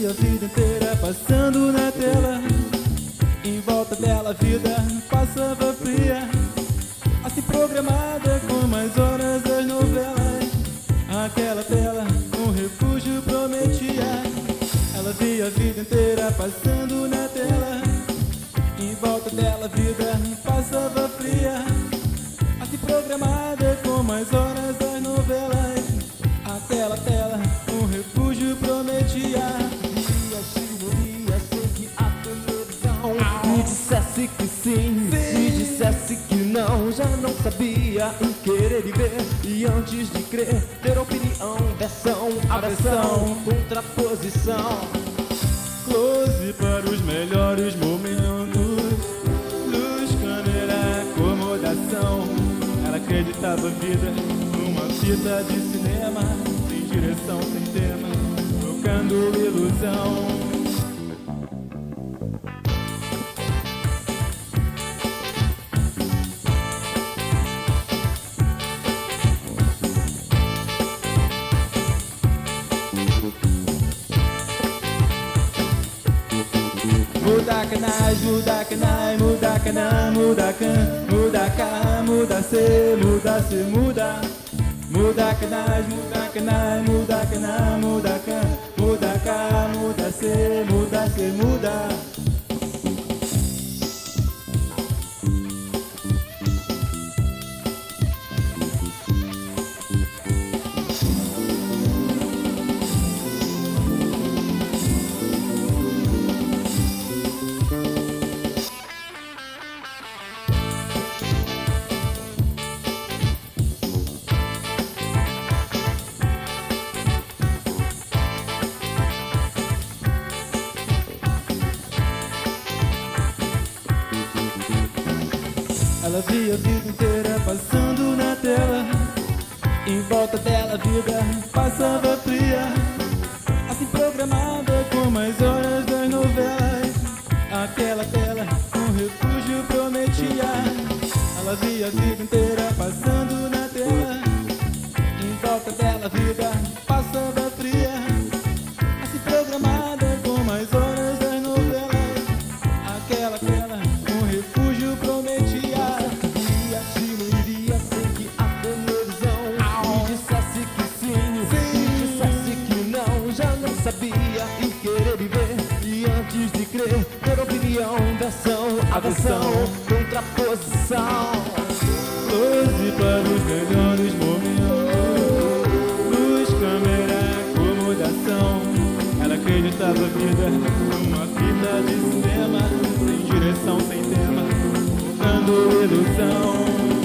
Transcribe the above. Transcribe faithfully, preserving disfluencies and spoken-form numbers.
via a vida inteira passando na tela. Em volta dela a vida passava fria, assim programada como as horas das novelas. Aquela tela um refúgio prometia. Ela via a vida inteira passando na tela. Em volta dela a vida passava fria, assim programada como as horas das novelas. Aquela tela um refúgio prometia. Dia dia, sei que a televisão me dissesse que sim, sim, me dissesse que não. Já não sabia em querer viver e antes de crer ter opinião, versão, aversão, contraposição. Close para os melhores momentos, luz, câmera, acomodação. Ela acreditava a vida numa fita de cinema, sem direção, sem tema, tocando ilusão. Mudacanai, mudacanai, mudacanai, mudacan, mudaca, muda-se, muda-se, muda. Mudacanai, mudacanai, mudacanai, mudacan, mudaca, muda-se, muda-se, muda. Ela via a vida inteira passando na tela. Em volta dela a vida passava fria, assim programada como as horas das novelas. Aquela tela um refúgio prometia. Ela via a vida inteira passando na tela. Em volta dela a vida passava fria, assim programada como as horas das novelas. Aquela tela um refúgio prometia. Sabia em querer viver e antes de crer ter opinião, versão, aversão, contraposição. Close para os melhores momentos, luz, câmera, acomodação. Ela acreditava a vida numa fita de cinema, sem direção, sem tema, tocando ilusão.